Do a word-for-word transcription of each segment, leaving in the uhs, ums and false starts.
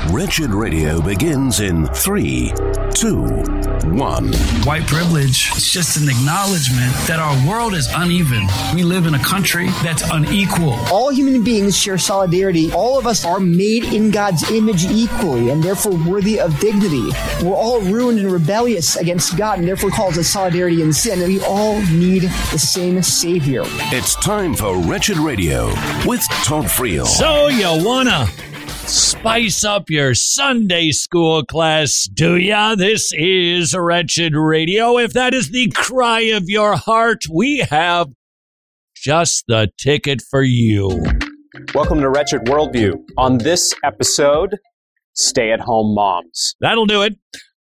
Wretched Radio begins in three, two, one. White privilege is just an acknowledgement that our world is uneven. We live in a country that's unequal. All human beings share solidarity. All of us are made in God's image equally and therefore worthy of dignity. We're all ruined and rebellious against God and therefore calls us solidarity in sin. And we all need the same Savior. It's time for Wretched Radio with Todd Friel. So you wanna spice up your Sunday school class, do ya? This is Wretched Radio. If that is the cry of your heart, we have just the ticket for you. Welcome to Wretched Worldview. On this episode, stay-at-home moms. That'll do it.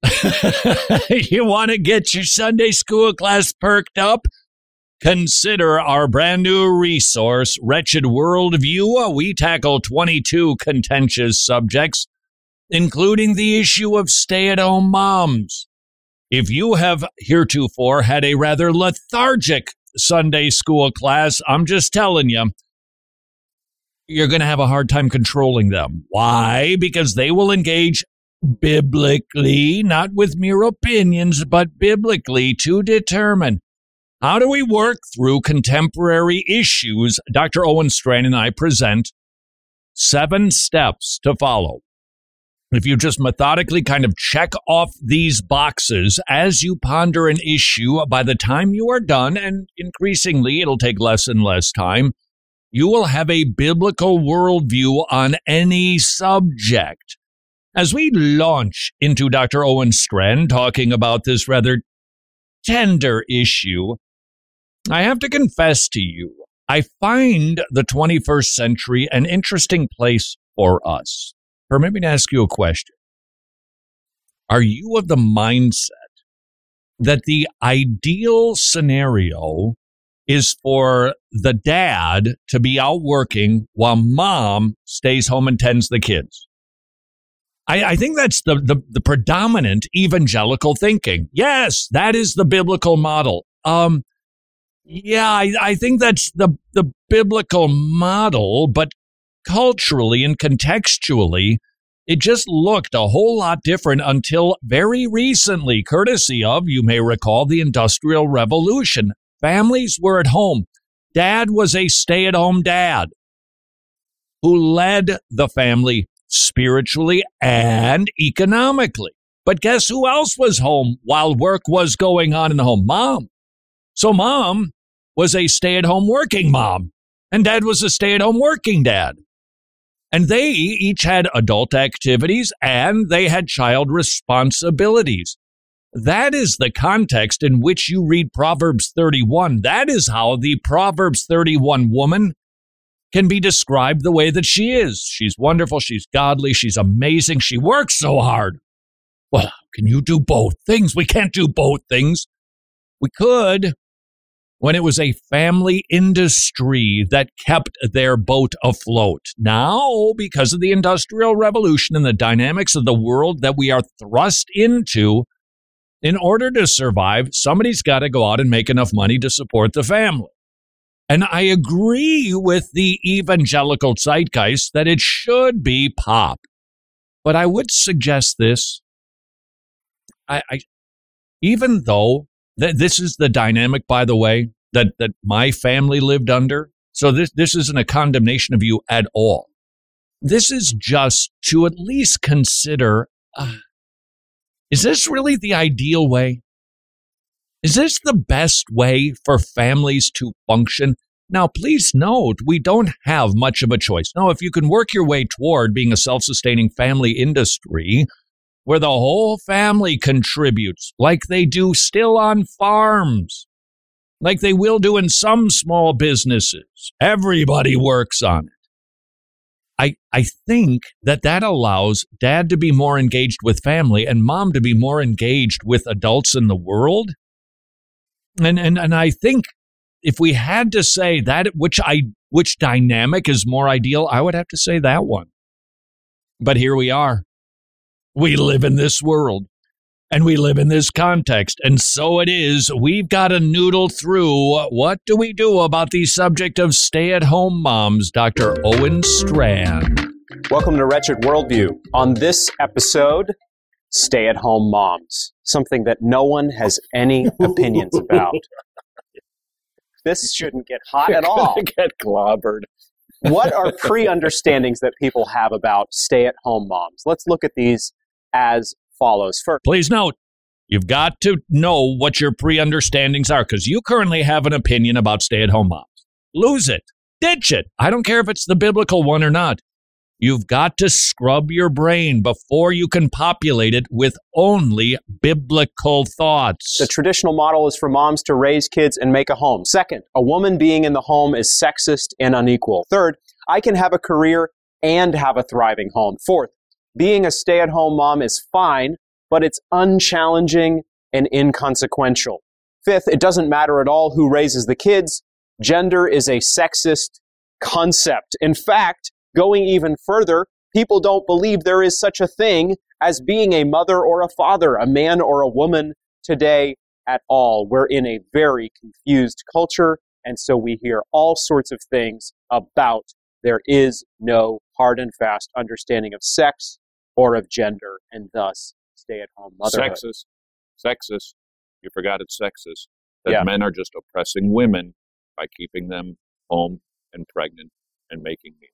You want to get your Sunday school class perked up? Consider our brand new resource, Wretched Worldview. We tackle twenty-two contentious subjects, including the issue of stay-at-home moms. If you have heretofore had a rather lethargic Sunday school class, I'm just telling you, you're going to have a hard time controlling them. Why? Because they will engage biblically, not with mere opinions, but biblically to determine how do we work through contemporary issues. Doctor Owen Strachan and I present seven steps to follow. If you just methodically kind of check off these boxes as you ponder an issue, by the time you are done, and increasingly it'll take less and less time, you will have a biblical worldview on any subject. As we launch into Doctor Owen Strachan talking about this rather tender issue, I have to confess to you, I find the twenty-first century an interesting place for us. Permit me to ask you a question. Are you of the mindset that the ideal scenario is for the dad to be out working while mom stays home and tends the kids? I, I think that's the, the, the predominant evangelical thinking. Yes, that is the biblical model. Um, yeah, I, I think that's the, the biblical model, but culturally and contextually, it just looked a whole lot different until very recently, courtesy of, you may recall, the Industrial Revolution. Families were at home. Dad was a stay-at-home dad who led the family spiritually and economically. But guess who else was home while work was going on in the home? Mom. So mom was a stay-at-home working mom, and dad was a stay-at-home working dad. And they each had adult activities, and they had child responsibilities. That is the context in which you read Proverbs thirty-one. That is how the Proverbs thirty-one woman can be described the way that she is. She's wonderful. She's godly. She's amazing. She works so hard. Well, can you do both things? We can't do both things. We could when it was a family industry that kept their boat afloat. Now, because of the Industrial Revolution and the dynamics of the world that we are thrust into, in order to survive, somebody's got to go out and make enough money to support the family. And I agree with the evangelical zeitgeist that it should be pop. But I would suggest this. I, I even though th- this is the dynamic, by the way, that, that my family lived under. So this, this isn't a condemnation of you at all. This is just to at least consider, uh, is this really the ideal way? Is this the best way for families to function? Now, please note, we don't have much of a choice. Now, if you can work your way toward being a self-sustaining family industry where the whole family contributes, like they do still on farms, like they will do in some small businesses, everybody works on it. I, I think that that allows dad to be more engaged with family and mom to be more engaged with adults in the world. And, and, and I think if we had to say that, which I, which dynamic is more ideal, I would have to say that one. But here we are. We live in this world and we live in this context. And so it is. We've got to noodle through. What do we do about the subject of stay-at-home moms? Doctor Owen Strachan. Welcome to Wretched Worldview. On this episode, stay-at-home moms, something that no one has any opinions about. This shouldn't get hot at all. Get clobbered. What are pre-understandings that people have about stay-at-home moms? Let's look at these as follows. First, Please note, you've got to know what your pre-understandings are, because you currently have an opinion about stay-at-home moms. Lose it. Ditch it. I don't care if it's the biblical one or not. You've got to scrub your brain before you can populate it with only biblical thoughts. the traditional model is for moms to raise kids and make a home. Second, a woman being in the home is sexist and unequal. Third, I can have a career and have a thriving home. Fourth, being a stay-at-home mom is fine, but it's unchallenging and inconsequential. Fifth, it doesn't matter at all who raises the kids. Gender is a sexist concept. In fact, going even further, people don't believe there is such a thing as being a mother or a father, a man or a woman today at all. We're in a very confused culture, and so we hear all sorts of things about there is no hard and fast understanding of sex or of gender, and thus stay-at-home motherhood. Sexist. Sexist. You forgot it's sexist. That Yeah. men are just oppressing women by keeping them home and pregnant and making meals.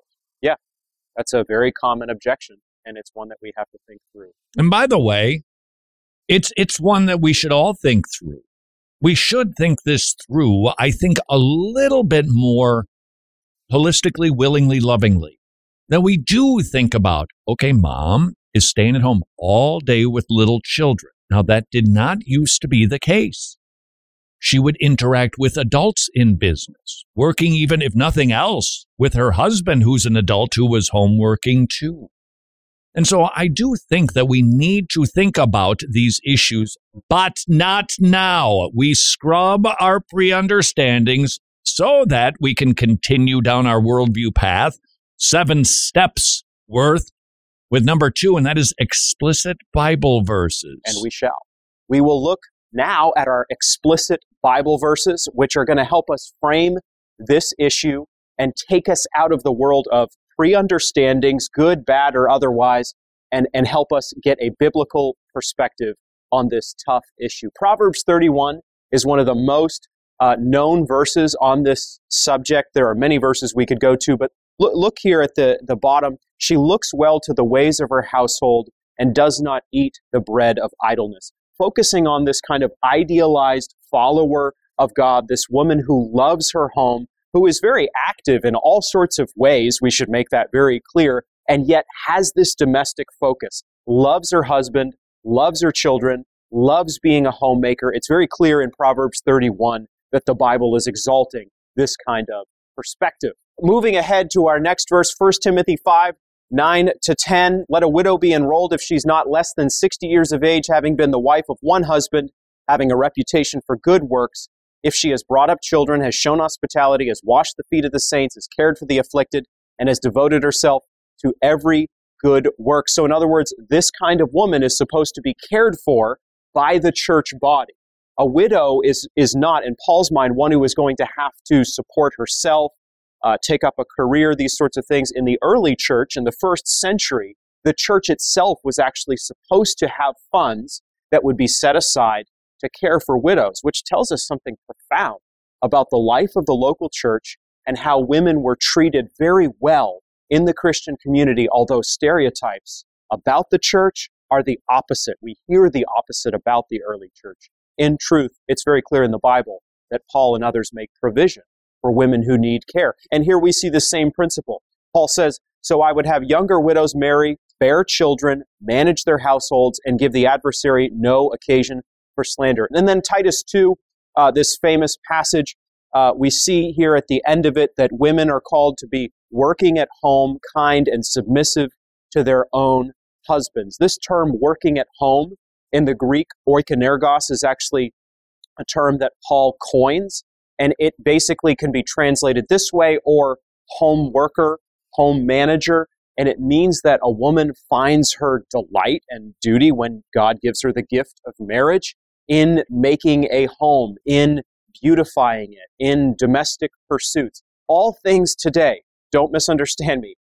That's a very common objection, and it's one that we have to think through. And by the way, it's it's one that we should all think through. We should think this through, I think, a little bit more holistically, willingly, lovingly. That we do think about, okay, mom is staying at home all day with little children. Now, that did not used to be the case. She would interact with adults in business, working even, if nothing else, with her husband, who's an adult who was home working too. And so I do think that we need to think about these issues, but not now. We scrub our pre-understandings so that we can continue down our worldview path, seven steps worth, with number two, and that is explicit Bible verses. And we shall. We will look now at our explicit Bible verses, which are going to help us frame this issue and take us out of the world of pre-understandings, good, bad, or otherwise, and, and help us get a biblical perspective on this tough issue. Proverbs thirty-one is one of the most uh, known verses on this subject. There are many verses we could go to, but look, look here at the, the bottom. She looks well to the ways of her household and does not eat the bread of idleness. Focusing on this kind of idealized follower of God, this woman who loves her home, who is very active in all sorts of ways, we should make that very clear, and yet has this domestic focus, loves her husband, loves her children, loves being a homemaker. It's very clear in Proverbs thirty-one that the Bible is exalting this kind of perspective. Moving ahead to our next verse, First Timothy five, nine to ten, let a widow be enrolled if she's not less than sixty years of age, having been the wife of one husband, having a reputation for good works, if she has brought up children, has shown hospitality, has washed the feet of the saints, has cared for the afflicted, and has devoted herself to every good work. So in other words, this kind of woman is supposed to be cared for by the church body. A widow is, is not, in Paul's mind, one who is going to have to support herself, Uh, take up a career, these sorts of things. In the early church, in the first century, the church itself was actually supposed to have funds that would be set aside to care for widows, which tells us something profound about the life of the local church and how women were treated very well in the Christian community, although stereotypes about the church are the opposite. We hear the opposite about the early church. In truth, it's very clear in the Bible that Paul and others make provision for women who need care. And here we see the same principle. Paul says, so I would have younger widows marry, bear children, manage their households, and give the adversary no occasion for slander. And then Titus two, uh, this famous passage, uh, we see here at the end of it that women are called to be working at home, kind and submissive to their own husbands. This term, working at home, in the Greek, oikonergos, is actually a term that Paul coins, and it basically can be translated this way, or home worker, home manager, and it means that a woman finds her delight and duty when God gives her the gift of marriage in making a home, in beautifying it, in domestic pursuits. All things today, don't misunderstand me,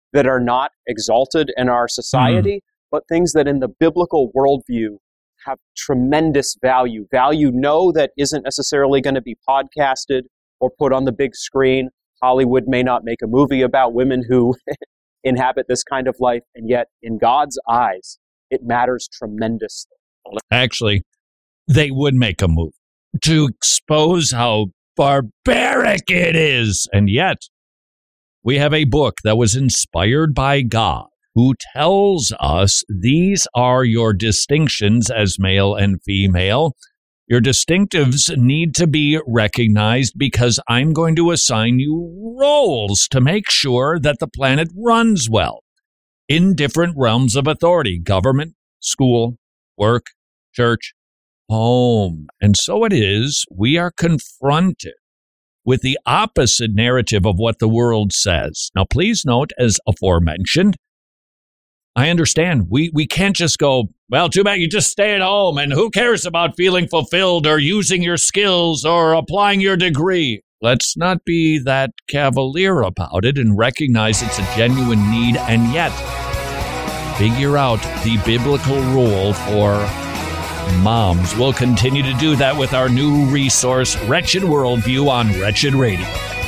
that are not exalted in our society, mm. but things that in the biblical worldview have tremendous value. Value, no, that isn't necessarily going to be podcasted or put on the big screen. Hollywood may not make a movie about women who inhabit this kind of life, and yet in God's eyes, it matters tremendously. Actually, they would make a movie to expose how barbaric it is. And yet, we have a book that was inspired by God, who tells us these are your distinctions as male and female. Your distinctives need to be recognized because I'm going to assign you roles to make sure that the planet runs well in different realms of authority: government, school, work, church, home. And so it is, we are confronted with the opposite narrative of what the world says. Now, please note, as aforementioned, I understand we, we can't just go, well, too bad you just stay at home and who cares about feeling fulfilled or using your skills or applying your degree. Let's not be that cavalier about it and recognize it's a genuine need, and yet figure out the biblical role for moms. We'll continue to do that with our new resource, Wretched Worldview, on Wretched Radio.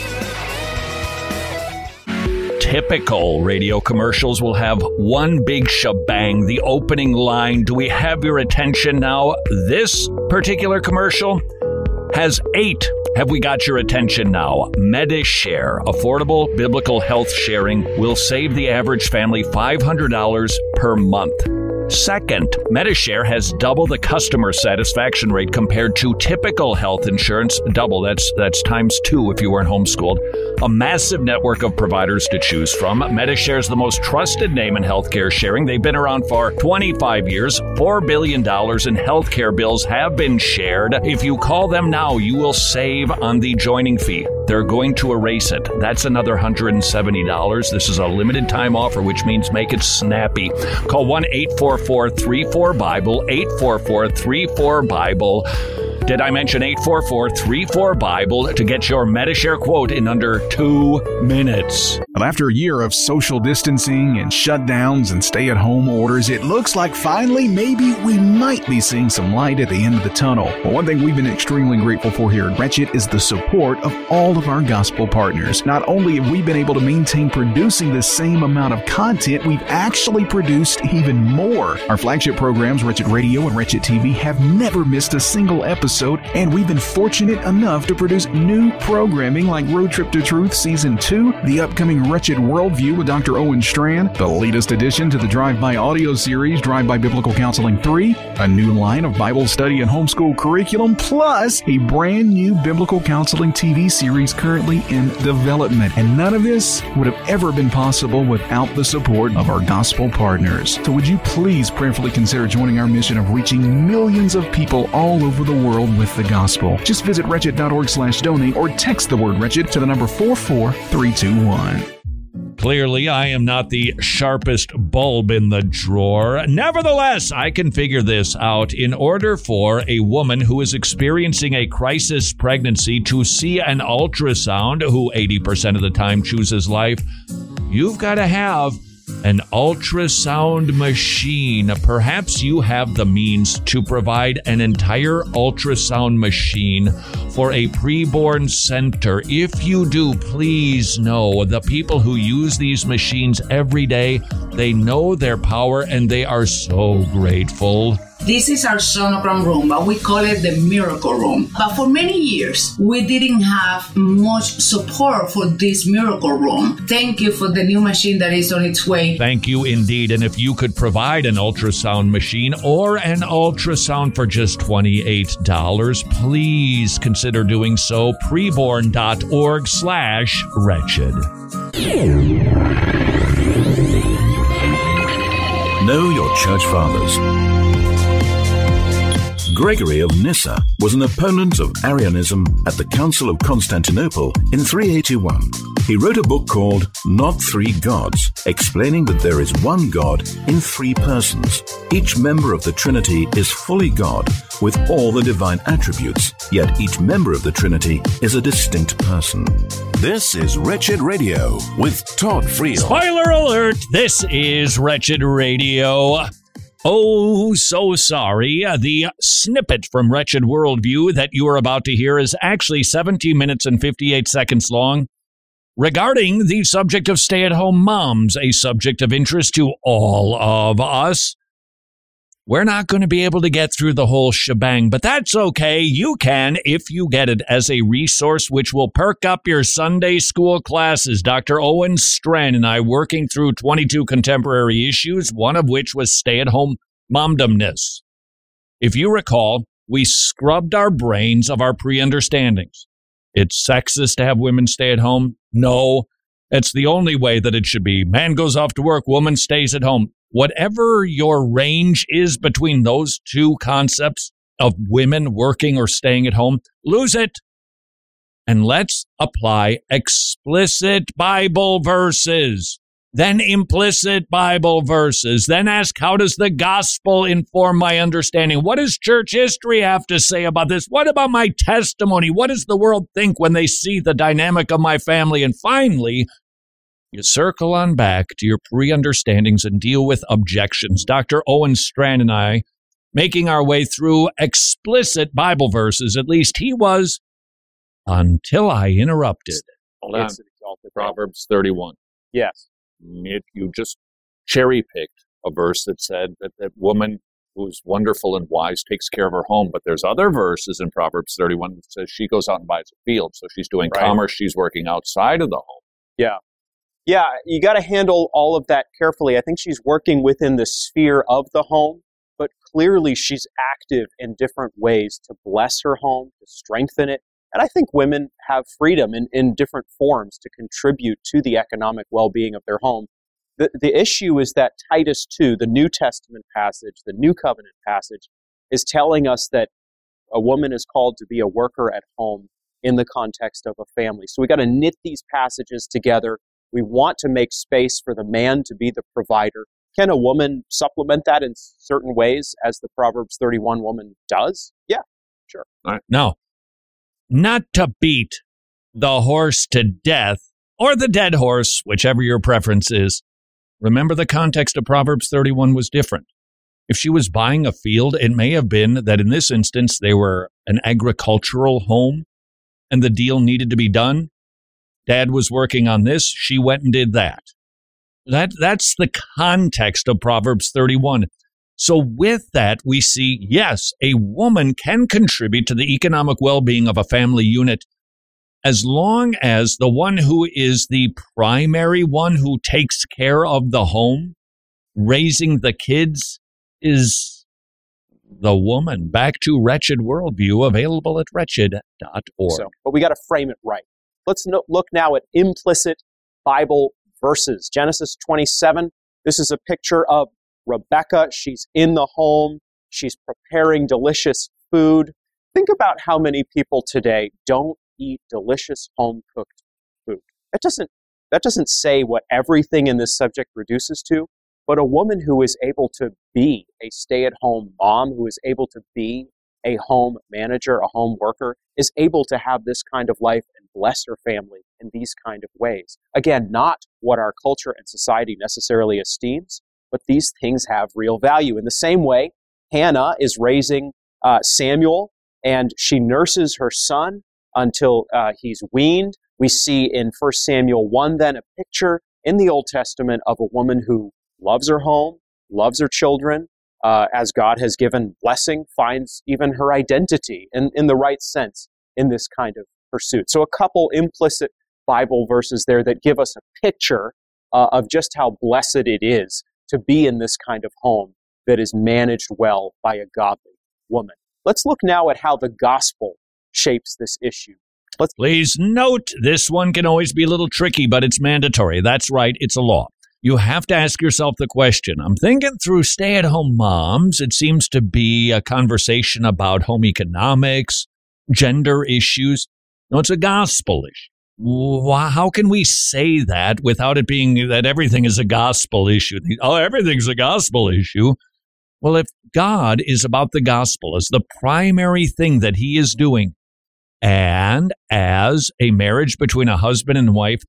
Typical radio commercials will have one big shebang, the opening line. Do we have your attention now? This particular commercial has eight. Have we got your attention now? Medi-Share, affordable biblical health sharing, will save the average family five hundred dollars per month. Second, Medi-Share has double the customer satisfaction rate compared to typical health insurance. Double, that's that's times two if you weren't homeschooled. A massive network of providers to choose from. Medi-Share is the most trusted name in healthcare sharing. They've been around for twenty-five years. four billion dollars in healthcare bills have been shared. If you call them now, you will save on the joining fee. They're going to erase it. That's another one hundred seventy dollars. This is a limited time offer, which means make it snappy. Call one eight four four three four Bible, eight four four three four Bible. Did I mention eight four four three four Bible to get your Medi-Share quote in under two minutes? Well, after a year of social distancing and shutdowns and stay-at-home orders, it looks like finally maybe we might be seeing some light at the end of the tunnel. Well, one thing we've been extremely grateful for here at Wretched is the support of all of our gospel partners. Not only have we been able to maintain producing the same amount of content, we've actually produced even more. Our flagship programs, Wretched Radio and Wretched T V, have never missed a single episode, and we've been fortunate enough to produce new programming like Road Trip to Truth Season two, the upcoming Wretched Worldview with Doctor Owen Strand, the latest addition to the Drive-By audio series, Drive-By Biblical Counseling three, a new line of Bible study and homeschool curriculum, plus a brand new Biblical Counseling T V series currently in development. And none of this would have ever been possible without the support of our gospel partners. So would you please prayerfully consider joining our mission of reaching millions of people all over the world with the gospel? Just visit wretched dot org slash donate or text the word wretched to the number four four three two one. Clearly, I am not the sharpest bulb in the drawer. Nevertheless, I can figure this out. In order for a woman who is experiencing a crisis pregnancy to see an ultrasound, who eighty percent of the time chooses life, you've got to have an ultrasound machine. Perhaps you have the means to provide an entire ultrasound machine for a preborn center. If you do, please know the people who use these machines every day, they know their power and they are so grateful. This is our sonogram room, but we call it the miracle room. But for many years, we didn't have much support for this miracle room. Thank you for the new machine that is on its way. Thank you indeed. And if you could provide an ultrasound machine or an ultrasound for just twenty-eight dollars, please consider doing so. preborn dot org slash wretched. Know your church fathers. Gregory of Nyssa was an opponent of Arianism at the Council of Constantinople in three eighty-one. He wrote a book called Not Three Gods, explaining that there is one God in three persons. Each member of the Trinity is fully God, with all the divine attributes, yet each member of the Trinity is a distinct person. This is Wretched Radio with Todd Friel. Spoiler alert, this is Wretched Radio. Oh, so sorry. The snippet from Wretched Worldview that you are about to hear is actually seventeen minutes and fifty-eight seconds long, regarding the subject of stay-at-home moms, a subject of interest to all of us. We're not going to be able to get through the whole shebang, but that's okay. You can if you get it as a resource which will perk up your Sunday school classes. Doctor Owen Strachan and I working through twenty-two contemporary issues, one of which was stay-at-home momdomness. If you recall, we scrubbed our brains of our pre-understandings. It's sexist to have women stay at home? No. It's the only way that it should be. Man goes off to work, woman stays at home. Whatever your range is between those two concepts of women working or staying at home, lose it. And let's apply explicit Bible verses, then implicit Bible verses, then ask, how does the gospel inform my understanding? What does church history have to say about this? What about my testimony? What does the world think when they see the dynamic of my family? And finally, you circle on back to your pre-understandings and deal with objections. Doctor Owen Strachan and I, making our way through explicit Bible verses, at least he was, until I interrupted. Hold on. Proverbs thirty-one. Yes. It, you just cherry-picked a verse that said that that woman who's wonderful and wise takes care of her home, but there's other verses in Proverbs thirty-one that says she goes out and buys a field, so she's doing right. commerce, she's working outside of the home. Yeah. Yeah, you got to handle all of that carefully. I think she's working within the sphere of the home, but clearly she's active in different ways to bless her home, to strengthen it. And I think women have freedom in, in different forms to contribute to the economic well-being of their home. The, the issue is that Titus two, the New Testament passage, the New Covenant passage, is telling us that a woman is called to be a worker at home in the context of a family. So we got to knit these passages together. We want to make space for the man to be the provider. Can a woman supplement that in certain ways, as the Proverbs thirty-one woman does? Yeah, sure. All right. No, not to beat the horse to death, or the dead horse, whichever your preference is. Remember, the context of Proverbs thirty-one was different. If she was buying a field, it may have been that in this instance they were an agricultural home and the deal needed to be done. Dad was working on this. She went and did that. That that's the context of Proverbs thirty-one. So with that, we see, yes, a woman can contribute to the economic well-being of a family unit as long as the one who is the primary one who takes care of the home, raising the kids, is the woman. Back to Wretched Worldview, available at wretched dot org. So, but we got to frame it right. Let's no, look now at implicit Bible verses. Genesis twenty-seven, this is a picture of Rebecca. She's in the home. She's preparing delicious food. Think about how many people today don't eat delicious home-cooked food. That doesn't, that doesn't say what everything in this subject reduces to, but a woman who is able to be a stay-at-home mom, who is able to be a home manager, a home worker, is able to have this kind of life and bless her family in these kind of ways. Again, not what our culture and society necessarily esteems, but these things have real value. In the same way, Hannah is raising uh, Samuel, and she nurses her son until uh, he's weaned. We see in First Samuel one then a picture in the Old Testament of a woman who loves her home, loves her children, Uh, as God has given blessing, finds even her identity in, in the right sense in this kind of pursuit. So a couple implicit Bible verses there that give us a picture uh, of just how blessed it is to be in this kind of home that is managed well by a godly woman. Let's look now at how the gospel shapes this issue. Let's Please note, this one can always be a little tricky, but it's mandatory. That's right, it's a law. You have to ask yourself the question. I'm thinking through stay-at-home moms. It seems to be a conversation about home economics, gender issues. No, it's a gospel issue. How can we say that without it being that everything is a gospel issue? Oh, everything's a gospel issue. Well, if God is about the gospel as the primary thing that he is doing, And as a marriage between a husband and wife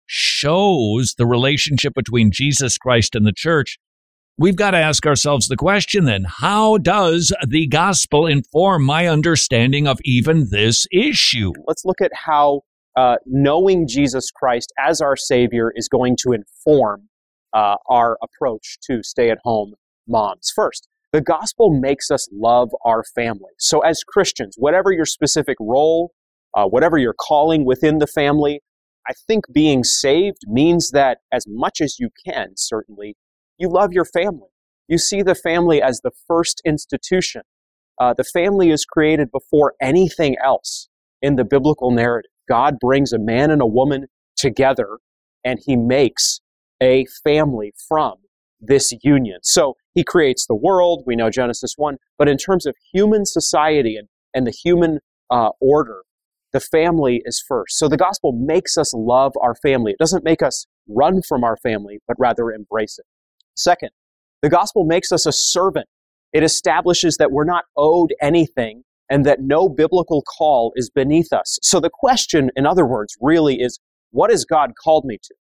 shows the relationship between Jesus Christ and the church, we've got to ask ourselves the question then, how does the gospel inform my understanding of even this issue? Let's look at how uh, knowing Jesus Christ as our Savior is going to inform uh, our approach to stay-at-home moms. First, the gospel makes us love our family. So as Christians, whatever your specific role, uh, whatever your calling within the family, I think being saved means that as much as you can, certainly, you love your family. You see the family as the first institution. Uh, the family is created before anything else in the biblical narrative. God brings a man and a woman together, and he makes a family from this union. So he creates the world, we know Genesis one, but in terms of human society and, and the human uh, order, the family is first. So the gospel makes us love our family. It doesn't make us run from our family, but rather embrace it. Second, the gospel makes us a servant. It establishes that we're not owed anything and that no biblical call is beneath us. So the question, in other words, really is, what has God called me to?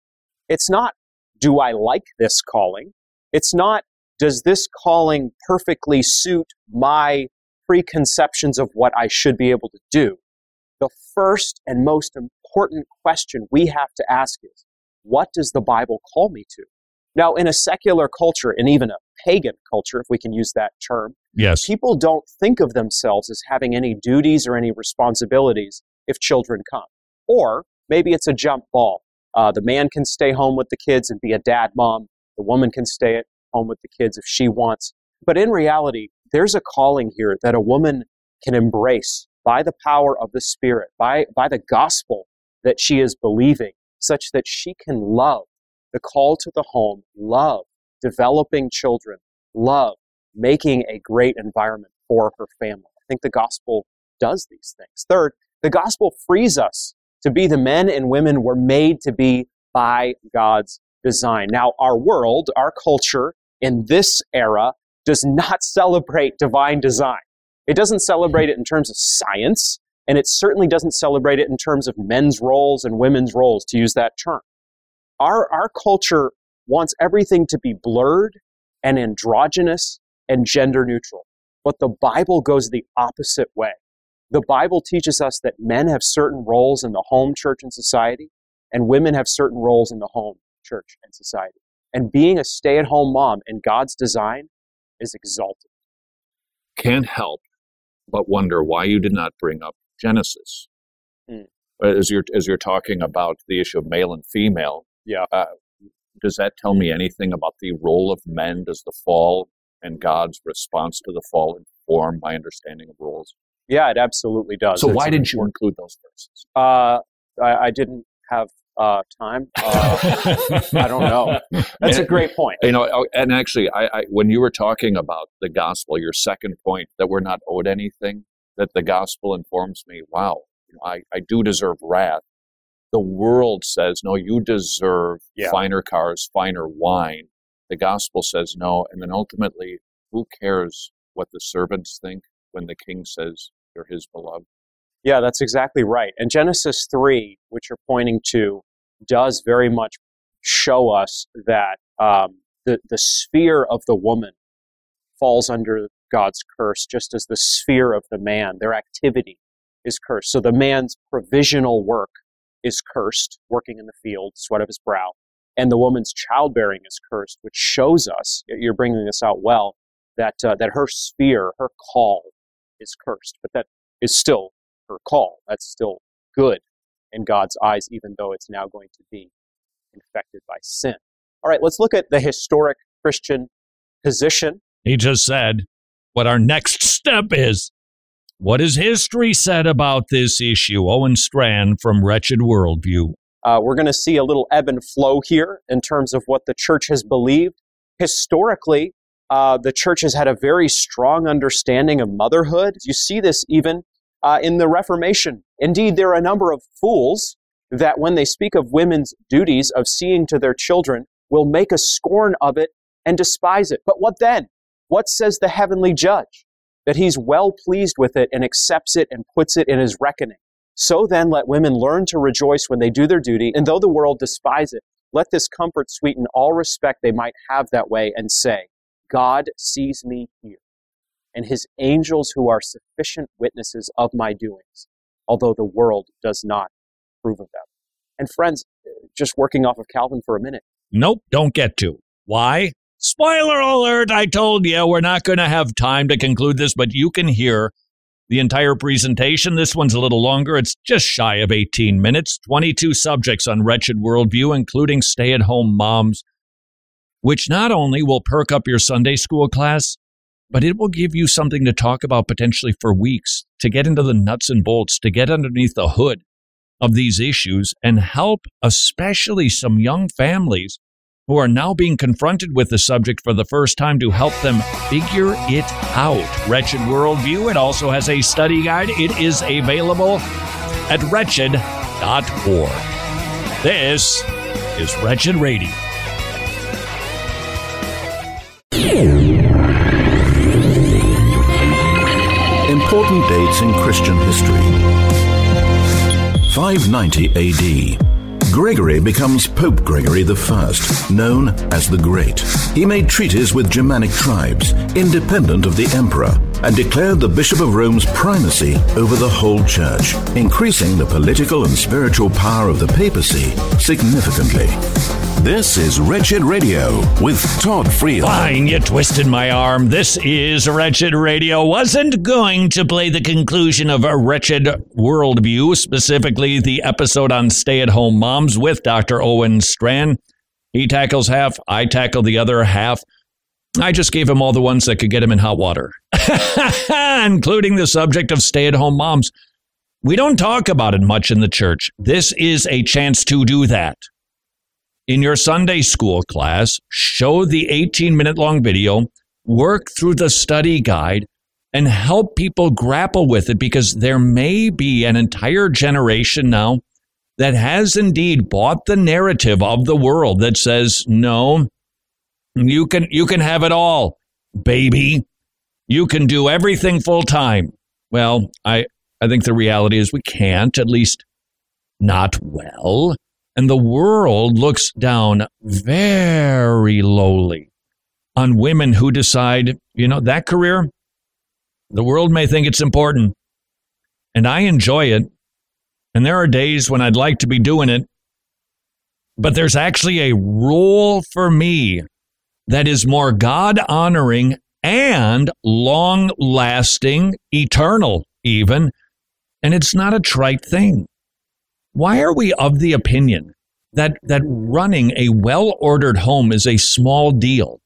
It's not, do I like this calling? It's not, does this calling perfectly suit my preconceptions of what I should be able to do? The first and most important question we have to ask is, what does the Bible call me to? Now, in a secular culture, and even a pagan culture, if we can use that term, yes, people don't think of themselves as having any duties or any responsibilities if children come. Or maybe it's a jump ball. Uh, the man can stay home with the kids and be a dad mom. The woman can stay at home with the kids if she wants. But in reality, there's a calling here that a woman can embrace by the power of the Spirit, by, by the gospel that she is believing, such that she can love the call to the home, love developing children, love making a great environment for her family. I think the gospel does these things. Third, the gospel frees us to be the men and women we're made to be by God's design. Now, our world, our culture in this era does not celebrate divine design. It doesn't celebrate it in terms of science, and it certainly doesn't celebrate it in terms of men's roles and women's roles, to use that term. Our, our culture wants everything to be blurred and androgynous and gender neutral. But the Bible goes the opposite way. The Bible teaches us that men have certain roles in the home, church, and society, and women have certain roles in the home, church, and society. And being a stay-at-home mom in God's design is exalted. Can't help but wonder why you did not bring up Genesis. Mm. As you're as you're talking about the issue of male and female, yeah. Uh, does that tell me anything about the role of men? Does the fall and God's response to the fall inform my understanding of roles? Yeah, it absolutely does. So it's why didn't you include those verses? Uh, I, I didn't have uh, time. Uh, I don't know. That's and, a great point. You know, and actually, I, I, when you were talking about the gospel, your second point, that we're not owed anything, that the gospel informs me, wow, I, I do deserve wrath. The world says, no, you deserve yeah. finer cars, finer wine. The gospel says no. And then ultimately, who cares what the servants think when the king says you're his beloved? Yeah, that's exactly right. And Genesis three, which you're pointing to, does very much show us that um, the, the sphere of the woman falls under God's curse, just as the sphere of the man, their activity, is cursed. So the man's provisional work is cursed, working in the field, sweat of his brow, and the woman's childbearing is cursed, which shows us, you're bringing this out well, that uh, that her sphere, her call, is cursed. But that is still her call. That's still good in God's eyes, even though it's now going to be infected by sin. All right, let's look at the historic Christian position. He just said what our next step is. What has history said about this issue? Owen Strachan from Wretched Worldview. Uh, we're going to see a little ebb and flow here in terms of what the church has believed. Historically, uh, the church has had a very strong understanding of motherhood. You see this even uh, in the Reformation. Indeed, there are a number of fools that when they speak of women's duties of seeing to their children will make a scorn of it and despise it. But what then? What says the heavenly judge? That he's well pleased with it and accepts it and puts it in his reckoning. So then let women learn to rejoice when they do their duty, and though the world despise it, let this comfort sweeten all respect they might have that way, and say, God sees me here, and his angels who are sufficient witnesses of my doings, although the world does not approve of them. And friends, just working off of Calvin for a minute. Nope, don't get to. Why? Spoiler alert, I told you we're not going to have time to conclude this, but you can hear the entire presentation. This one's a little longer. It's just shy of eighteen minutes, twenty-two subjects on wretched worldview, including stay-at-home moms, which not only will perk up your Sunday school class, but it will give you something to talk about potentially for weeks, to get into the nuts and bolts, to get underneath the hood of these issues and help especially some young families who are now being confronted with the subject for the first time, to help them figure it out. Wretched Worldview, it also has a study guide. It is available at wretched dot org. This is Wretched Radio. Important dates in Christian history. five ninety A D. Gregory becomes Pope Gregory the First, known as the Great. He made treaties with Germanic tribes, independent of the emperor, and declared the Bishop of Rome's primacy over the whole church, increasing the political and spiritual power of the papacy significantly. This is Wretched Radio with Todd Friel. Fine, you twisted my arm. This is Wretched Radio. Wasn't going to play the conclusion of a Wretched Worldview, specifically the episode on stay-at-home moms with Doctor Owen Strachan. He tackles half, I tackle the other half. I just gave him all the ones that could get him in hot water, including the subject of stay-at-home moms. We don't talk about it much in the church. This is a chance to do that. In your Sunday school class, show the eighteen-minute long video, work through the study guide, and help people grapple with it, because there may be an entire generation now that has indeed bought the narrative of the world that says, no, you can you can have it all, baby. You can do everything full time. Well, I, I think the reality is we can't, at least not well. And the world looks down very lowly on women who decide, you know, that career, the world may think it's important, and I enjoy it. And there are days when I'd like to be doing it, but there's actually a role for me that is more God-honoring and long-lasting, eternal even, and it's not a trite thing. Why are we of the opinion that, that running a well-ordered home is a small deal?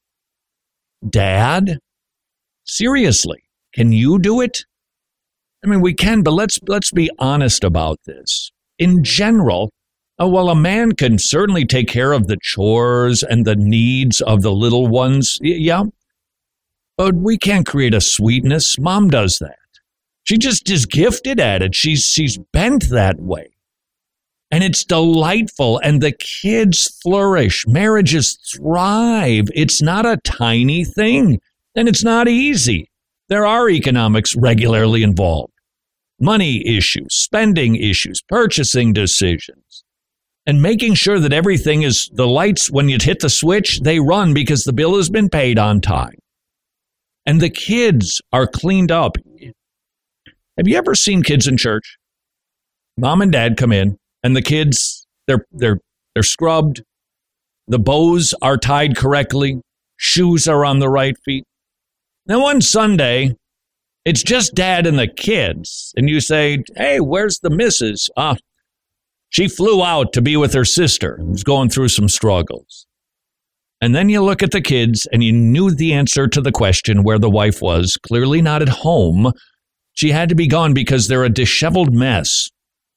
Dad? Seriously, can you do it? I mean, we can, but let's let's be honest about this. In general, oh, well, a man can certainly take care of the chores and the needs of the little ones. Y- yeah, but we can't create a sweetness. Mom does that. She just is gifted at it. She's she's bent that way. And it's delightful, and the kids flourish. Marriages thrive. It's not a tiny thing, and it's not easy. There are economics regularly involved. Money issues, spending issues, purchasing decisions, and making sure that everything is, the lights, when you hit the switch, they run because the bill has been paid on time. And the kids are cleaned up. Have you ever seen kids in church? Mom and dad come in, and the kids, they're they're they're scrubbed. The bows are tied correctly. Shoes are on the right feet. Now, one Sunday, it's just dad and the kids. And you say, hey, where's the missus? Ah, she flew out to be with her sister, who's going through some struggles. And then you look at the kids, and you knew the answer to the question where the wife was. Clearly not at home. She had to be gone because they're a disheveled mess.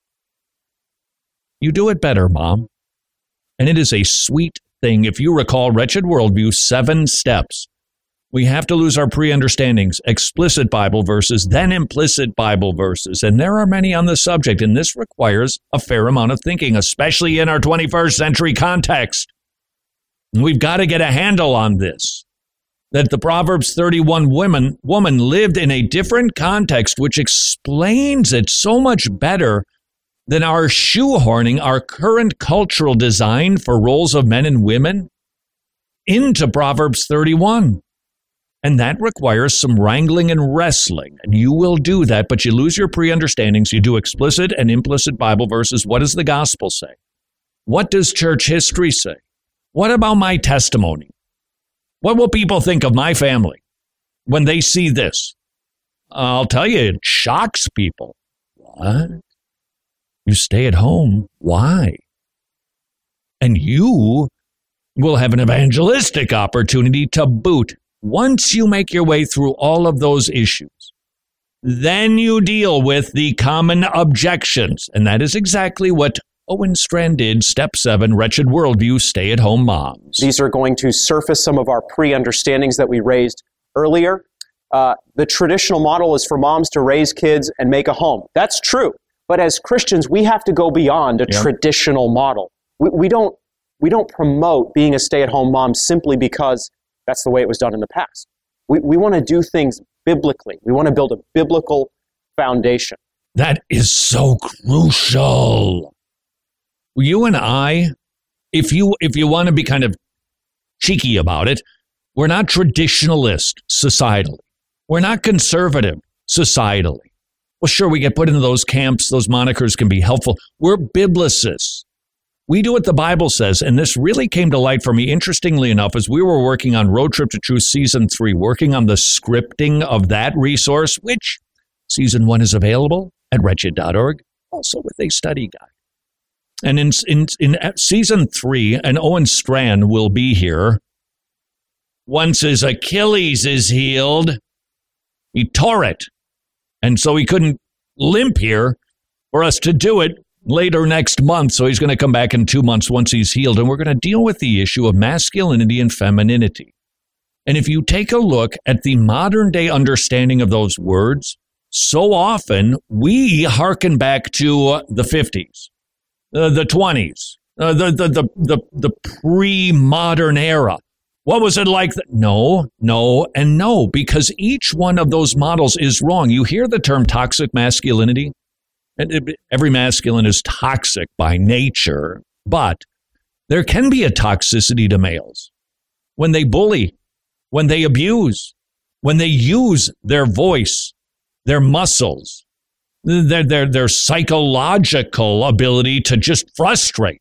You do it better, Mom. And it is a sweet thing. If you recall Wretched Worldview, seven steps. We have to lose our pre-understandings, explicit Bible verses, then implicit Bible verses. And there are many on the subject, and this requires a fair amount of thinking, especially in our twenty-first century context. We've got to get a handle on this, that the Proverbs thirty-one woman, woman lived in a different context, which explains it so much better then are shoehorning our current cultural design for roles of men and women into Proverbs thirty-one. And that requires some wrangling and wrestling. And you will do that, but you lose your pre-understandings. You do explicit and implicit Bible verses. What does the gospel say? What does church history say? What about my testimony? What will people think of my family when they see this? I'll tell you, it shocks people. What? You stay at home. Why? And you will have an evangelistic opportunity to boot. Once you make your way through all of those issues, then you deal with the common objections. And that is exactly what Owen Strand did. Step seven, wretched worldview, stay-at-home moms. These are going to surface some of our pre-understandings that we raised earlier. Uh, the traditional model is for moms to raise kids and make a home. That's true. But as Christians, we have to go beyond a yep. traditional model. We, we don't we don't promote being a stay-at-home mom simply because that's the way it was done in the past. We we want to do things biblically. We want to build a biblical foundation. That is so crucial. You and I, if you if you want to be kind of cheeky about it, we're not traditionalist societally. We're not conservative societally. Well, sure, we get put into those camps. Those monikers can be helpful. We're biblicists. We do what the Bible says, and this really came to light for me, interestingly enough, as we were working on Road Trip to Truth Season three, working on the scripting of that resource, which Season one is available at wretched dot org, also with a study guide. And in, in, in Season three, and Owen Strand will be here, once his Achilles is healed, he tore it. And so he couldn't limp here for us to do it later next month. So he's going to come back in two months once he's healed. And we're going to deal with the issue of masculinity and femininity. And if you take a look at the modern day understanding of those words, so often we hearken back to the fifties, uh, the twenties, uh, the, the, the, the, the pre-modern era. What was it like? Th- no, no, and no, because each one of those models is wrong. You hear the term toxic masculinity, and it, every masculine is toxic by nature, but there can be a toxicity to males when they bully, when they abuse, when they use their voice, their muscles, their, their, their psychological ability to just frustrate.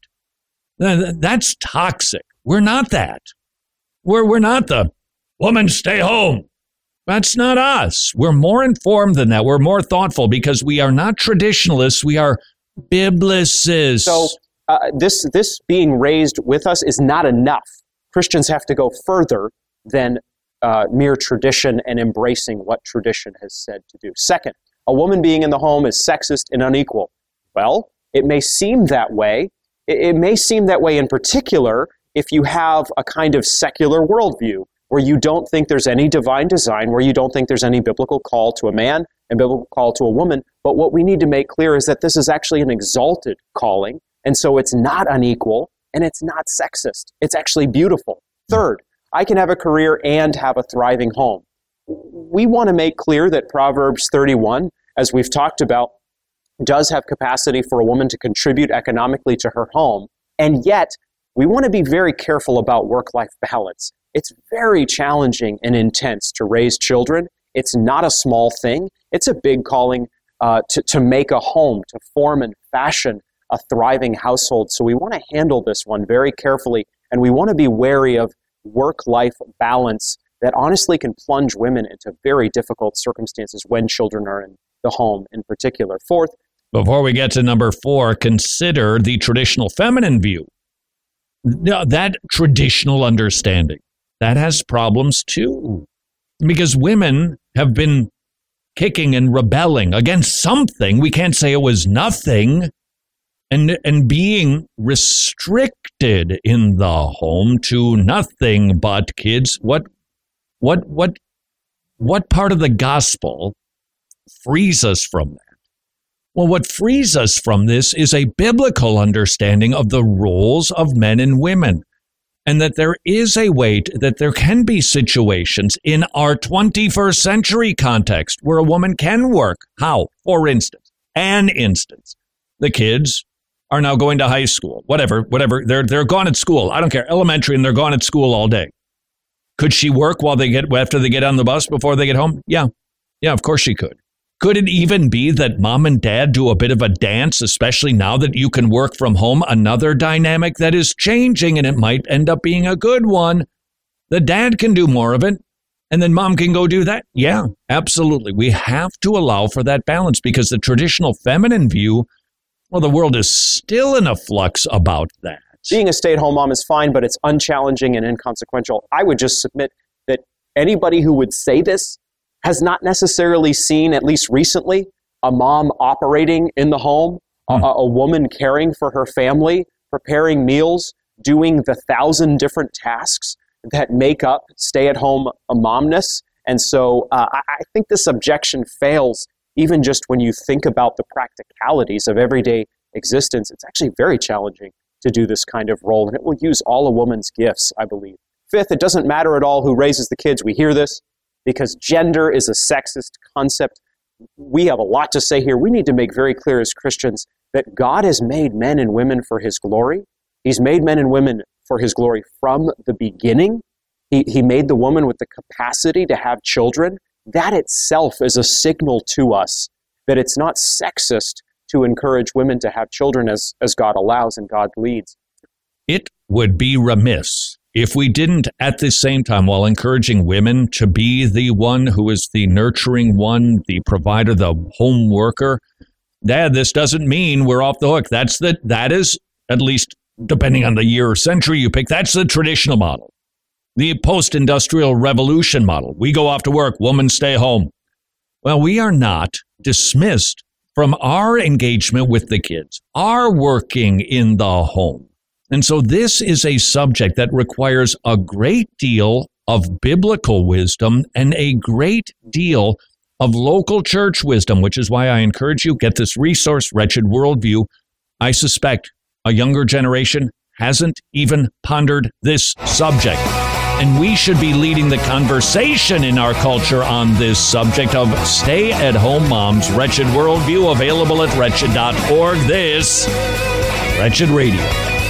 That's toxic. We're not that. We're, we're not the woman stay home. That's not us. We're more informed than that. We're more thoughtful because we are not traditionalists. We are biblicists. So uh, this this being raised with us is not enough. Christians have to go further than uh, mere tradition and embracing what tradition has said to do. Second, a woman being in the home is sexist and unequal. Well, it may seem that way. It, it may seem that way in particular if you have a kind of secular worldview where you don't think there's any divine design, where you don't think there's any biblical call to a man and biblical call to a woman. But what we need to make clear is that this is actually an exalted calling, and so it's not unequal, and it's not sexist. It's actually beautiful. Third, I can have a career and have a thriving home. We want to make clear that Proverbs thirty-one, as we've talked about, does have capacity for a woman to contribute economically to her home, and yet we want to be very careful about work-life balance. It's very challenging and intense to raise children. It's not a small thing. It's a big calling uh, to, to make a home, to form and fashion a thriving household. So we want to handle this one very carefully, and we want to be wary of work-life balance that honestly can plunge women into very difficult circumstances when children are in the home in particular. Fourth, before we get to number four, consider the traditional feminine view. Now, that traditional understanding, that has problems too, because women have been kicking and rebelling against something. We can't say it was nothing, and and being restricted in the home to nothing but kids. What what what what part of the gospel frees us from that? Well, what frees us from this is a biblical understanding of the roles of men and women, and that there is a way to, that there can be situations in our twenty-first century context where a woman can work. How? For instance, an instance, The kids are now going to high school, whatever, whatever. They're they're gone at school. I don't care. Elementary, and they're gone at school all day. Could she work while they get after they get on the bus before they get home? Yeah. Yeah, of course she could. Could it even be that mom and dad do a bit of a dance, especially now that you can work from home? Another dynamic that is changing, and it might end up being a good one. The dad can do more of it, and then mom can go do that. Yeah, absolutely. We have to allow for that balance, because the traditional feminine view, well, the world is still in a flux about that. Being a stay-at-home mom is fine, but it's unchallenging and inconsequential. I would just submit that anybody who would say this has not necessarily seen, at least recently, a mom operating in the home, mm. a, a woman caring for her family, preparing meals, doing the thousand different tasks that make up stay-at-home momness. And so uh, I, I think this objection fails even just when you think about the practicalities of everyday existence. It's actually very challenging to do this kind of role, and it will use all a woman's gifts, I believe. Fifth, it doesn't matter at all who raises the kids. We hear this because gender is a sexist concept. We have a lot to say here. We need to make very clear as Christians that God has made men and women for his glory. He's made men and women for his glory from the beginning. He, he made the woman with the capacity to have children. That itself is a signal to us that it's not sexist to encourage women to have children as, as God allows and God leads. It would be remiss if we didn't, at the same time, while encouraging women to be the one who is the nurturing one, the provider, the home worker. Dad, this doesn't mean we're off the hook. That's the, that is, at least depending on the year or century you pick, that's the traditional model. The post-industrial revolution model. We go off to work, women stay home. Well, we are not dismissed from our engagement with the kids, our working in the home. And so this is a subject that requires a great deal of biblical wisdom and a great deal of local church wisdom, which is why I encourage you, get this resource, Wretched Worldview. I suspect a younger generation hasn't even pondered this subject. And we should be leading the conversation in our culture on this subject of stay-at-home moms. Wretched Worldview, available at wretched dot org. This, Wretched Radio.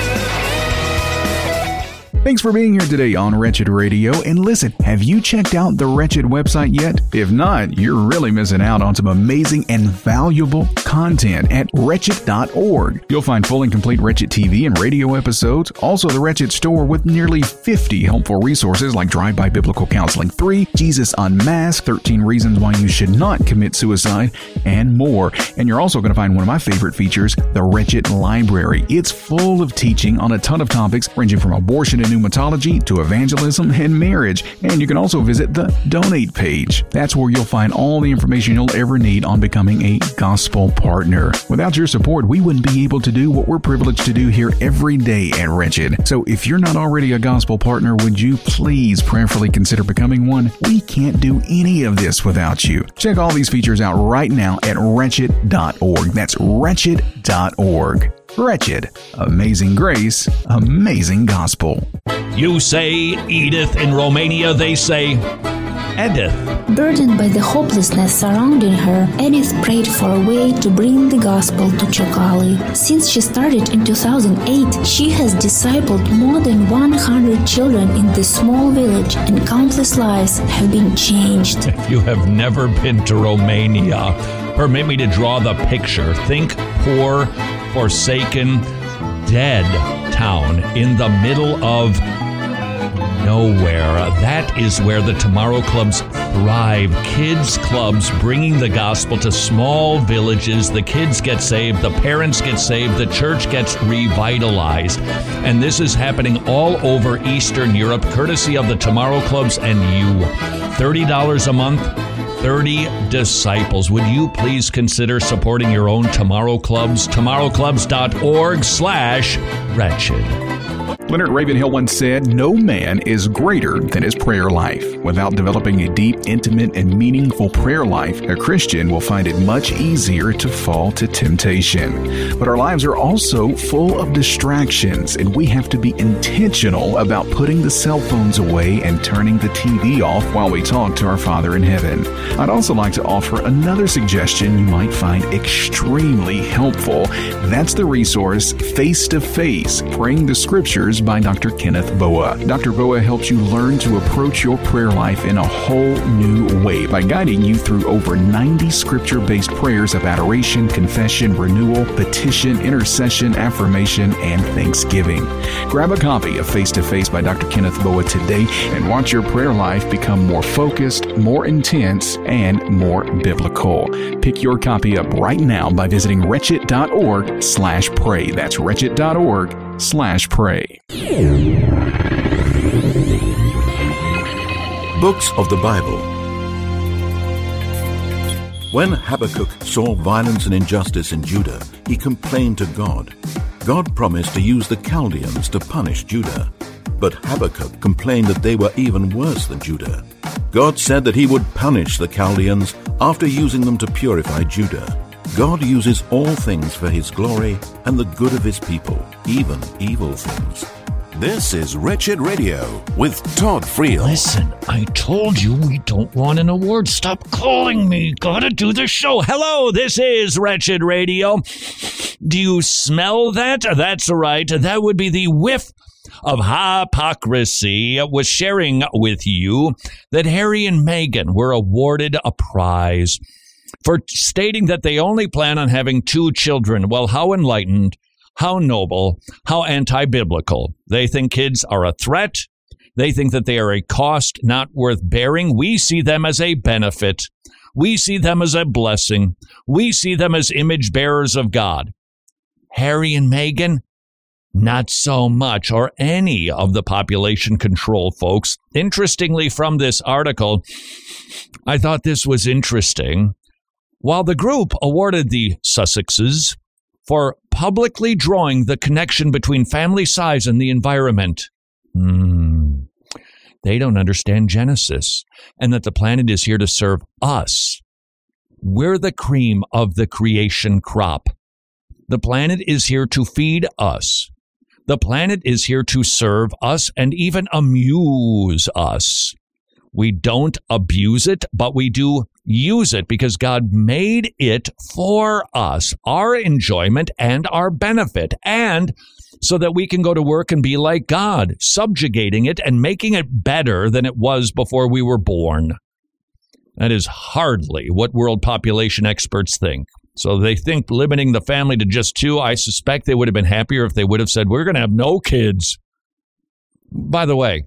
Thanks for being here today on Wretched Radio. And listen, have you checked out the Wretched website yet? If not, you're really missing out on some amazing and valuable content at wretched dot org. You'll find full and complete Wretched T V and radio episodes, also the Wretched store with nearly fifty helpful resources like Drive-By Biblical Counseling three, Jesus Unmasked, thirteen Reasons Why You Should Not Commit Suicide, and more. And you're also going to find one of my favorite features, the Wretched Library. It's full of teaching on a ton of topics ranging from abortion and pneumatology to evangelism and marriage. And you can also visit the donate page. That's where you'll find all the information you'll ever need on becoming a gospel partner. Without your support, we wouldn't be able to do what we're privileged to do here every day at Wretched. So if you're not already a gospel partner, would you please prayerfully consider becoming one? We can't do any of this without you. Check all these features out right now at wretched dot org. That's wretched dot org. Wretched. Amazing grace. Amazing gospel. You say Edith. In Romania, they say Edith. Burdened by the hopelessness surrounding her, Edith prayed for a way to bring the gospel to Ciocăli. Since she started in two thousand eight, she has discipled more than one hundred children in this small village, and countless lives have been changed. If you have never been to Romania, permit me to draw the picture. Think poor, forsaken, dead town in the middle of nowhere. That is where the Tomorrow Clubs thrive. Kids clubs bringing the gospel to small villages. The kids get saved, the parents get saved, the church gets revitalized. And this is happening all over Eastern Europe, courtesy of the Tomorrow Clubs and you. thirty dollars a month, thirty disciples. Would you please consider supporting your own Tomorrow Clubs? tomorrow clubs dot org slash wretched. Leonard Ravenhill once said, "No man is greater than his prayer life. Without developing a deep, intimate, and meaningful prayer life, a Christian will find it much easier to fall to temptation." But our lives are also full of distractions, and we have to be intentional about putting the cell phones away and turning the T V off while we talk to our Father in heaven. I'd also like to offer another suggestion you might find extremely helpful. That's the resource Face to Face, Praying the Scriptures by Doctor Kenneth Boa. Doctor Boa helps you learn to approach your prayer life in a whole new way by guiding you through over ninety scripture-based prayers of adoration, confession, renewal, petition, intercession, affirmation, and thanksgiving. Grab a copy of Face to Face by Doctor Kenneth Boa today and watch your prayer life become more focused, more intense, and more biblical. Pick your copy up right now by visiting wretched dot org slash pray. That's wretched dot org slash pray. Books of the Bible. When Habakkuk saw violence and injustice in Judah, he complained to God. God promised to use the Chaldeans to punish Judah, but Habakkuk complained that they were even worse than Judah. God said that he would punish the Chaldeans after using them to purify Judah. God uses all things for his glory and the good of his people, even evil things. This is Wretched Radio with Todd Friel. Listen, I told you we don't want an award. Stop calling me. Gotta do the show. Hello, this is Wretched Radio. Do you smell that? That's right. That would be the whiff of hypocrisy. Was sharing with you that Harry and Meghan were awarded a prize for stating that they only plan on having two children. Well, how enlightened, how noble, how anti-biblical. They think kids are a threat. They think that they are a cost not worth bearing. We see them as a benefit. We see them as a blessing. We see them as image bearers of God. Harry and Meghan, not so much, or any of the population control folks. Interestingly, from this article, I thought this was interesting. While the group awarded the Sussexes for publicly drawing the connection between family size and the environment, hmm, they don't understand Genesis and that the planet is here to serve us. We're the cream of the creation crop. The planet is here to feed us. The planet is here to serve us and even amuse us. We don't abuse it, but we do use it because God made it for us, our enjoyment and our benefit, and so that we can go to work and be like God, subjugating it and making it better than it was before we were born. That is hardly what world population experts think. So they think limiting the family to just two, I suspect they would have been happier if they would have said, we're going to have no kids. By the way,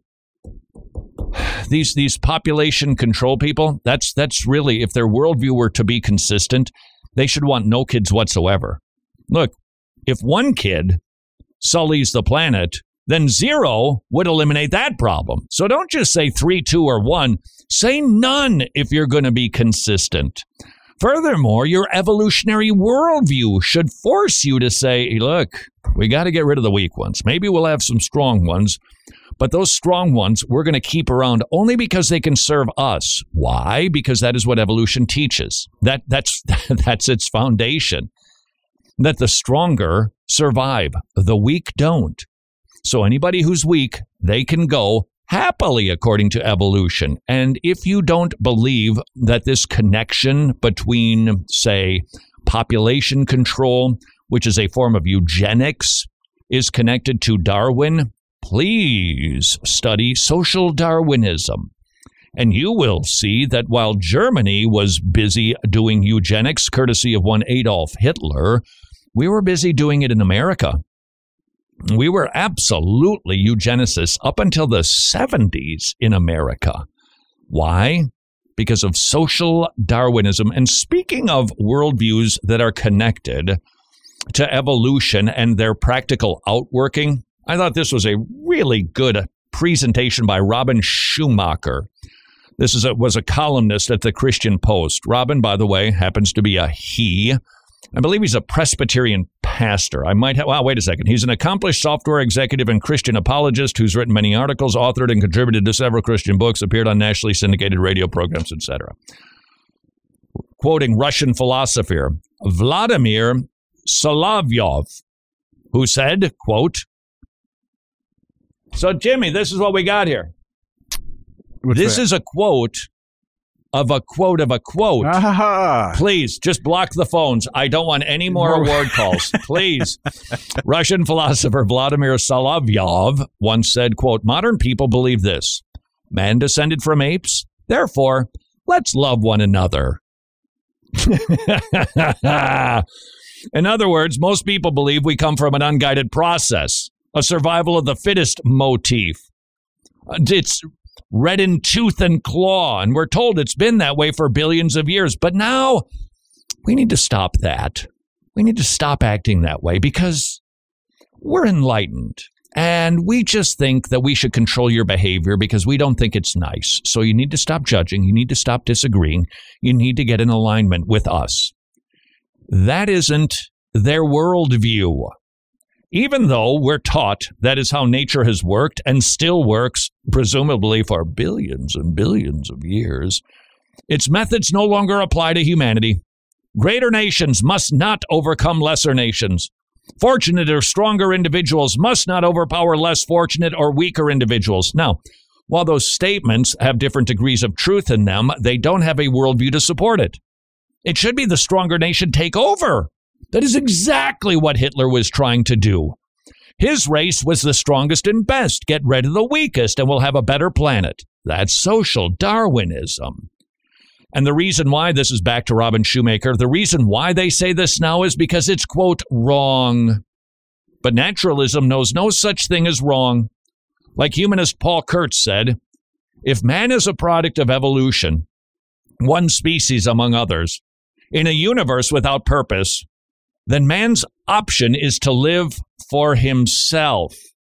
These these population control people, that's that's really, if their worldview were to be consistent, they should want no kids whatsoever. Look, if one kid sullies the planet, then zero would eliminate that problem. So don't just say three, two, or one. Say none if you're going to be consistent. Furthermore, your evolutionary worldview should force you to say, look, we got to get rid of the weak ones. Maybe we'll have some strong ones. But those strong ones we're going to keep around only because they can serve us. Why? Because that is what evolution teaches. That that's that's its foundation. That the stronger survive, the weak don't. So anybody who's weak, they can go happily according to evolution. And if you don't believe that this connection between, say, population control, which is a form of eugenics, is connected to Darwin, please study social Darwinism. And you will see that while Germany was busy doing eugenics, courtesy of one Adolf Hitler, we were busy doing it in America. We were absolutely eugenicists up until the seventies in America. Why? Because of social Darwinism. And speaking of worldviews that are connected to evolution and their practical outworking, I thought this was a really good presentation by Robin Schumacher. This is a, was a columnist at the Christian Post. Robin, by the way, happens to be a he. I believe he's a Presbyterian pastor. I might have, well, wait a second. He's an accomplished software executive and Christian apologist who's written many articles, authored and contributed to several Christian books, appeared on nationally syndicated radio programs, et cetera. Quoting Russian philosopher Vladimir Solovyov, who said, quote, so, Jimmy, this is what we got here. What's this that? is a quote of a quote of a quote. Ah. Please, just block the phones. I don't want any more award calls. Please. Russian philosopher Vladimir Solovyov once said, quote, modern people believe this. Man descended from apes. Therefore, let's love one another. In other words, most people believe we come from an unguided process, a survival of the fittest motif. It's red in tooth and claw, and we're told it's been that way for billions of years. But now we need to stop that. We need to stop acting that way because we're enlightened. And we just think that we should control your behavior because we don't think it's nice. So you need to stop judging. You need to stop disagreeing. You need to get in alignment with us. That isn't their worldview. Even though we're taught that is how nature has worked and still works, presumably for billions and billions of years, its methods no longer apply to humanity. Greater nations must not overcome lesser nations. Fortunate or stronger individuals must not overpower less fortunate or weaker individuals. Now, while those statements have different degrees of truth in them, they don't have a worldview to support it. It should be the stronger nation take over. That is exactly what Hitler was trying to do. His race was the strongest and best. Get rid of the weakest and we'll have a better planet. That's social Darwinism. And the reason why, this is back to Robin Shoemaker, the reason why they say this now is because it's, quote, wrong. But naturalism knows no such thing as wrong. Like humanist Paul Kurtz said, if man is a product of evolution, one species among others, in a universe without purpose, then man's option is to live for himself.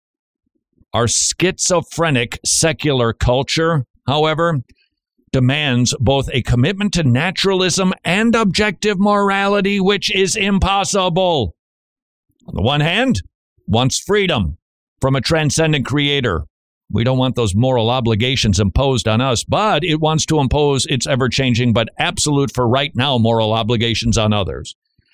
Our schizophrenic secular culture, however, demands both a commitment to naturalism and objective morality, which is impossible. On the one hand, wants freedom from a transcendent creator. We don't want those moral obligations imposed on us, but it wants to impose its ever-changing but absolute for right now moral obligations on others.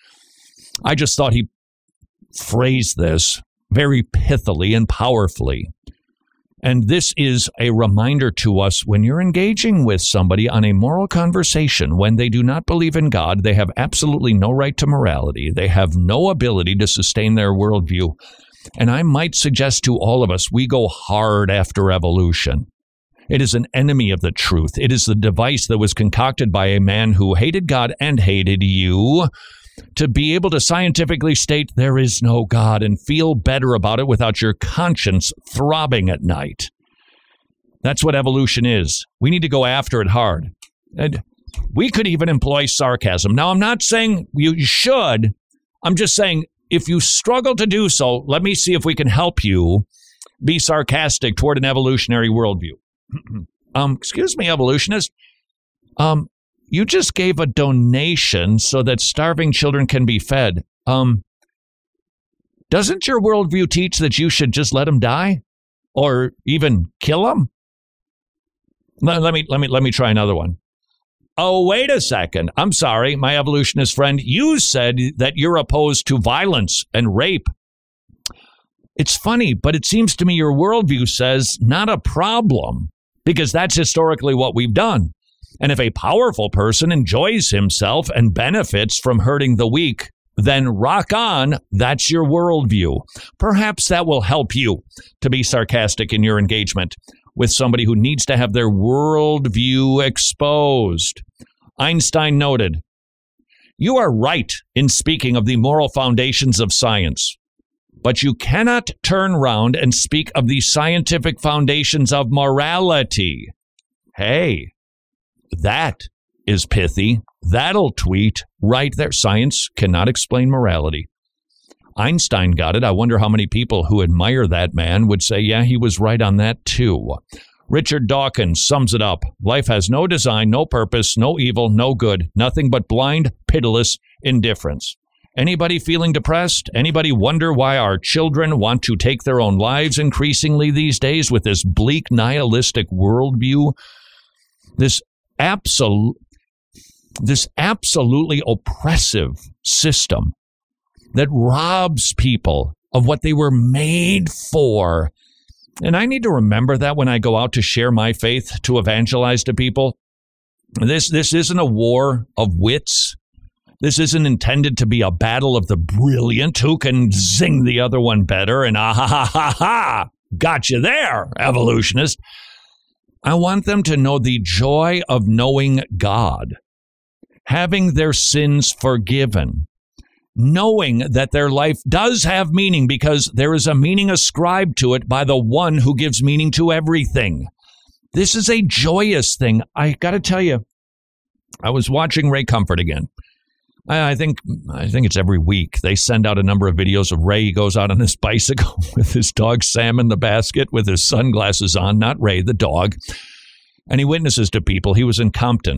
I just thought he phrased this very pithily and powerfully. And this is a reminder to us when you're engaging with somebody on a moral conversation, when they do not believe in God, they have absolutely no right to morality. They have no ability to sustain their worldview. And I might suggest to all of us, we go hard after evolution. It is an enemy of the truth. It is the device that was concocted by a man who hated God and hated you to be able to scientifically state there is no God and feel better about it without your conscience throbbing at night. That's what evolution is. We need to go after it hard. And we could even employ sarcasm. Now, I'm not saying you should. I'm just saying if you struggle to do so, let me see if we can help you be sarcastic toward an evolutionary worldview. um, excuse me, evolutionist. Um, you just gave a donation so that starving children can be fed. Um, doesn't your worldview teach that you should just let them die, or even kill them? Let, let me let me let me try another one. Oh, wait a second. I'm sorry, my evolutionist friend. You said that you're opposed to violence and rape. It's funny, but it seems to me your worldview says not a problem, because that's historically what we've done. And if a powerful person enjoys himself and benefits from hurting the weak, then rock on. That's your worldview. Perhaps that will help you to be sarcastic in your engagement with somebody who needs to have their worldview exposed. Einstein noted, "You are right in speaking of the moral foundations of science, but you cannot turn round and speak of the scientific foundations of morality." Hey, that is pithy. That'll tweet right there. Science cannot explain morality. Einstein got it. I wonder how many people who admire that man would say, yeah, he was right on that too. Richard Dawkins sums it up. Life has no design, no purpose, no evil, no good, nothing but blind, pitiless indifference. Anybody feeling depressed? Anybody wonder why our children want to take their own lives increasingly these days with this bleak, nihilistic worldview? This absolute, this absolutely oppressive system that robs people of what they were made for. And I need to remember that when I go out to share my faith, to evangelize to people. This, this isn't a war of wits. This isn't intended to be a battle of the brilliant who can zing the other one better and ah ha ha ha ha, got you there, evolutionist. I want them to know the joy of knowing God, having their sins forgiven, knowing that their life does have meaning because there is a meaning ascribed to it by the one who gives meaning to everything. This is a joyous thing. I got to tell you, I was watching Ray Comfort again. I think I think it's every week. They send out a number of videos of Ray. He goes out on his bicycle with his dog Sam in the basket with his sunglasses on, not Ray, the dog. And he witnesses to people. He was in Compton.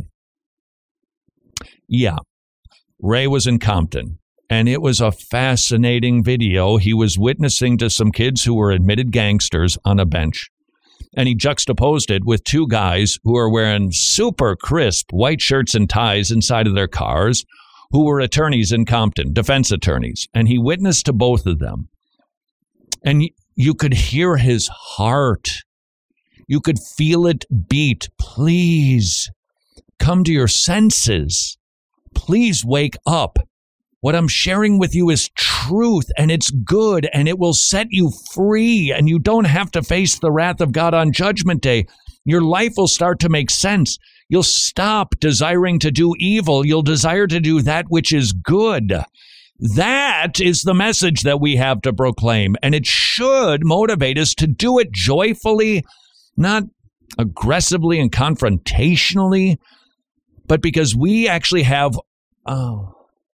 Yeah, Ray was in Compton. And it was a fascinating video. He was witnessing to some kids who were admitted gangsters on a bench. And he juxtaposed it with two guys who are wearing super crisp white shirts and ties inside of their cars, who were attorneys in Compton, defense attorneys, and he witnessed to both of them. And y- you could hear his heart. You could feel it beat. Please come to your senses. Please wake up. What I'm sharing with you is truth, and it's good, and it will set you free, and you don't have to face the wrath of God on Judgment Day. Your life will start to make sense. You'll stop desiring to do evil. You'll desire to do that which is good. That is the message that we have to proclaim, and it should motivate us to do it joyfully, not aggressively and confrontationally, but because we actually have, oh,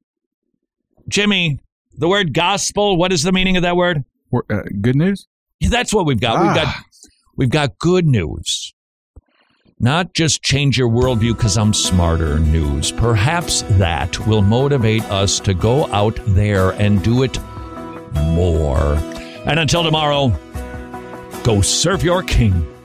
Jimmy, the word gospel, what is the meaning of that word? Uh, good news? Yeah, that's what we've got. Ah. We've got we've got good news. Not just change your worldview because I'm smarter news. Perhaps that will motivate us to go out there and do it more. And until tomorrow, go serve your king.